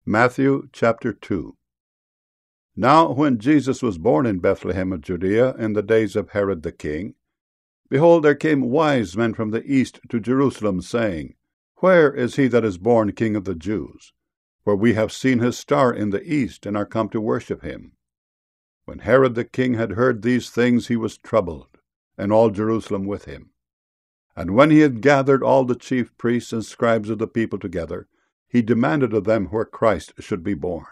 Matthew chapter 2. Now when Jesus was born in Bethlehem of Judea in the days of Herod the king, behold, there came wise men from the east to Jerusalem, saying, Where is he that is born King of the Jews? For we have seen his star in the east, and are come to worship him. When Herod the king had heard these things, he was troubled, and all Jerusalem with him. And when he had gathered all the chief priests and scribes of the people together, he demanded of them where Christ should be born.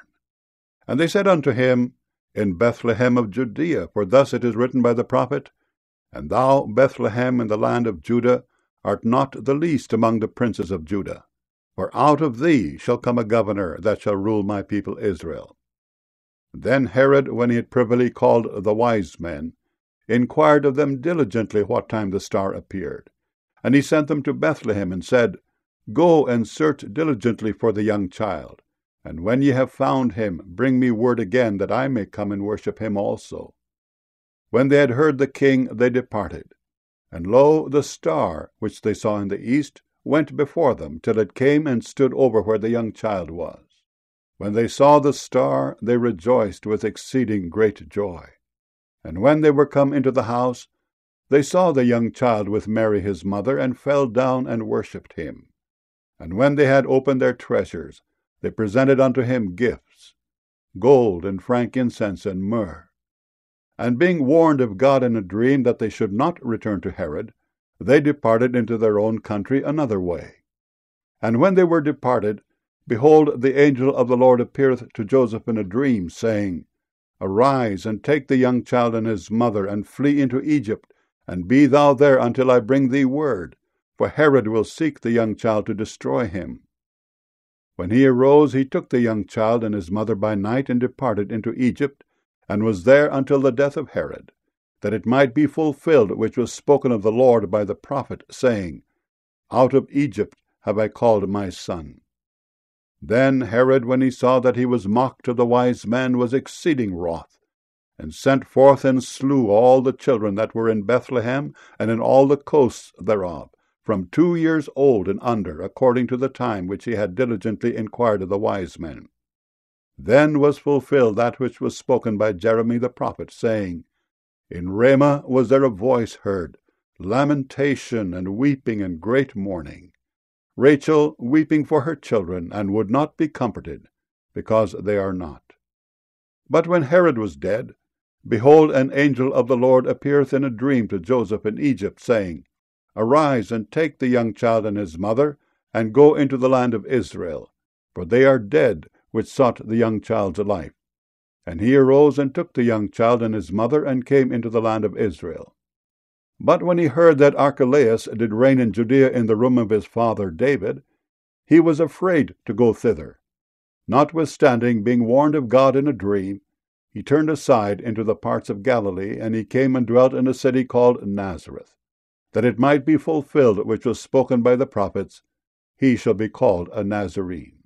And they said unto him, In Bethlehem of Judea, for thus it is written by the prophet, And thou, Bethlehem, in the land of Judah, art not the least among the princes of Judah, for out of thee shall come a governor that shall rule my people Israel. Then Herod, when he had privily called the wise men, inquired of them diligently what time the star appeared. And he sent them to Bethlehem, and said, Go and search diligently for the young child, and when ye have found him, bring me word again, that I may come and worship him also. When they had heard the king, they departed. And lo, the star, which they saw in the east, went before them, till it came and stood over where the young child was. When they saw the star, they rejoiced with exceeding great joy. And when they were come into the house, they saw the young child with Mary his mother, and fell down and worshipped him. And when they had opened their treasures, they presented unto him gifts, gold and frankincense and myrrh. And being warned of God in a dream that they should not return to Herod, they departed into their own country another way. And when they were departed, behold, the angel of the Lord appeareth to Joseph in a dream, saying, Arise, and take the young child and his mother, and flee into Egypt, and be thou there until I bring thee word, for Herod will seek the young child to destroy him. When he arose, he took the young child and his mother by night, and departed into Egypt, and was there until the death of Herod, that it might be fulfilled which was spoken of the Lord by the prophet, saying, Out of Egypt have I called my son. Then Herod, when he saw that he was mocked of the wise men, was exceeding wroth, and sent forth and slew all the children that were in Bethlehem and in all the coasts thereof, from 2 years old and under, according to the time which he had diligently inquired of the wise men. Then was fulfilled that which was spoken by Jeremy the prophet, saying, In Ramah was there a voice heard, lamentation and weeping and great mourning, Rachel weeping for her children, and would not be comforted, because they are not. But when Herod was dead, behold, an angel of the Lord appeareth in a dream to Joseph in Egypt, saying, Arise, and take the young child and his mother, and go into the land of Israel, for they are dead which sought the young child's life. And he arose and took the young child and his mother, and came into the land of Israel. But when he heard that Archelaus did reign in Judea in the room of his father David, he was afraid to go thither. Notwithstanding, being warned of God in a dream, he turned aside into the parts of Galilee, and he came and dwelt in a city called Nazareth, that it might be fulfilled which was spoken by the prophets, He shall be called a Nazarene.